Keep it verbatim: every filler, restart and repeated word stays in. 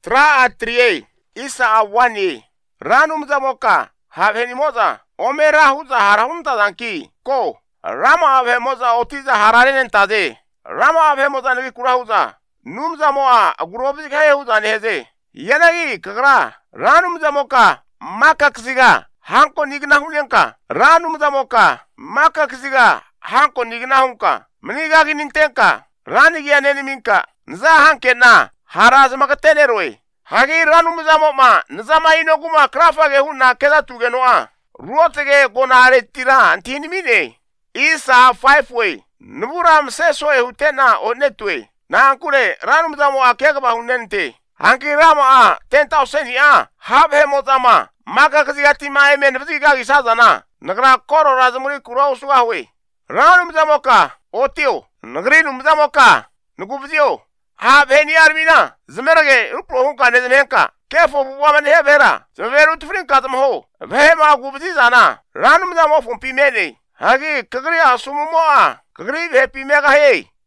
Tra a trie, isa a wani. Ranum zamoka, have moza. Omera huza harahunta zanki. Ko. Rama ave moza otiza hararen taze. Rama ave moza nevi kura huza. Num zamoa agurobi kaya huza neheze. Yanagi kagra. Ranum zamoka. Maka kisiga. Hanko nigna hunyanka. Ranum zamoka. Maka kisiga. Hanko nigna hunka. Mniga ginintenka. Rani gia neni minka. Nza hanke na. Haraz makateneroi. Hagi ranum zamoma. Nzama inoguma krafage huna keda tugenoa. Ruotege gonare tira antini mine. Isa five way. Nuburam sesoe hutena onetwe. Na ankure ranum zamo akegaba hunente. Hanki rama a ten thousand a. Habe motama. Maka kazigati ma emen vziga gisazana. Nagra koro razamuri kura usuga we. Ranum zamoka. Otio. Nagri num zamoka. Nugubzio. Habe ni armina. Zmerage upro hunka nezmenka. Kefo waman hebera. Zmeru tufrinka tamho. Vema gubzizana. Ranum zamo fumpi mene. Hagi kagri asumumoa. Kagri vepi mega hey.